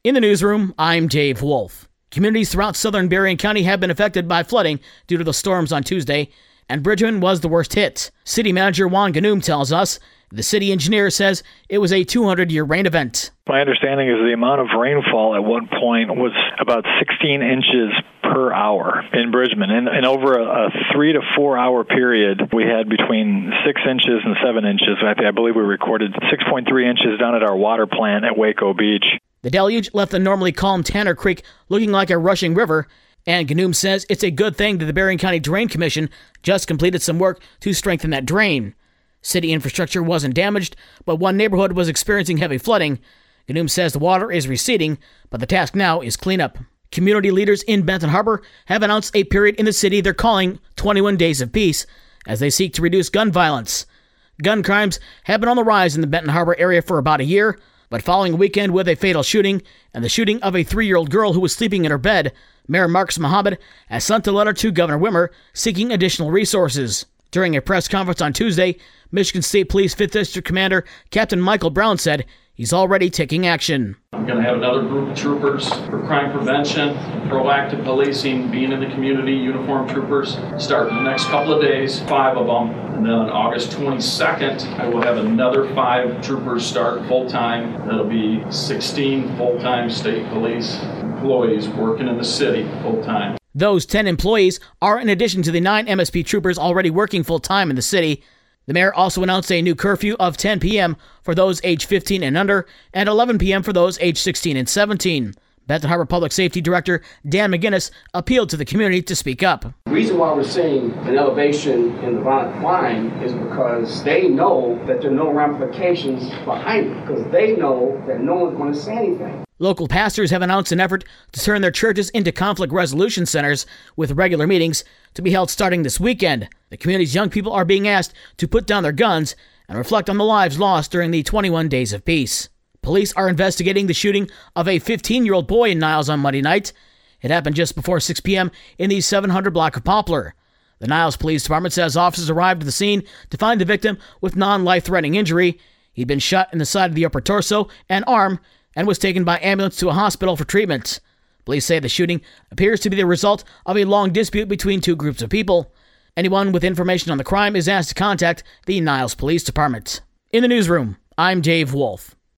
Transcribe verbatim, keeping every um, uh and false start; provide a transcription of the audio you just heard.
In the newsroom, I'm Dave Wolf. Communities throughout southern Berrien County have been affected by flooding due to the storms on Tuesday, and Bridgman was the worst hit. City Manager Juan Ganoom tells us the city engineer says it was a two hundred year rain event. My understanding is the amount of rainfall at one point was about sixteen inches per hour in Bridgman. And, and over a, a three to four hour period, we had between six inches and seven inches. I, think, I believe we recorded six point three inches down at our water plant at Waco Beach. The deluge left the normally calm Tanner Creek looking like a rushing river, and Ganoom says it's a good thing that the Berrien County Drain Commission just completed some work to strengthen that drain. City infrastructure wasn't damaged, but one neighborhood was experiencing heavy flooding. Ganoom says the water is receding, but the task now is cleanup. Community leaders in Benton Harbor have announced a period in the city they're calling twenty-one Days of Peace as they seek to reduce gun violence. Gun crimes have been on the rise in the Benton Harbor area for about a year, but following a weekend with a fatal shooting and the shooting of a three-year-old girl who was sleeping in her bed, Mayor Marcus Muhammad has sent a letter to Governor Whitmer seeking additional resources. During a press conference on Tuesday, Michigan State Police fifth District Commander Captain Michael Brown said he's already taking action. I'm going to have another group of troopers for crime prevention, proactive policing, being in the community, uniformed troopers, start in the next couple of days, five of them. And then on August twenty-second, I will have another five troopers start full-time. That'll be sixteen full-time state police employees working in the city full-time. Those ten employees are in addition to the nine M S P troopers already working full-time in the city. The mayor also announced a new curfew of ten p.m. for those age fifteen and under and eleven p.m. for those age sixteen and seventeen. Benton Harbor Public Safety Director Dan McGinnis appealed to the community to speak up. The reason why we're seeing an elevation in the violent crime is because they know that there are no ramifications behind it, because they know that no one's going to say anything. Local pastors have announced an effort to turn their churches into conflict resolution centers with regular meetings to be held starting this weekend. The community's young people are being asked to put down their guns and reflect on the lives lost during the twenty-one Days of Peace. Police are investigating the shooting of a fifteen-year-old boy in Niles on Monday night. It happened just before six p.m. in the seven hundred block of Poplar. The Niles Police Department says officers arrived at the scene to find the victim with non-life-threatening injury. He'd been shot in the side of the upper torso and arm and was taken by ambulance to a hospital for treatment. Police say the shooting appears to be the result of a long dispute between two groups of people. Anyone with information on the crime is asked to contact the Niles Police Department. In the newsroom, I'm Dave Wolf.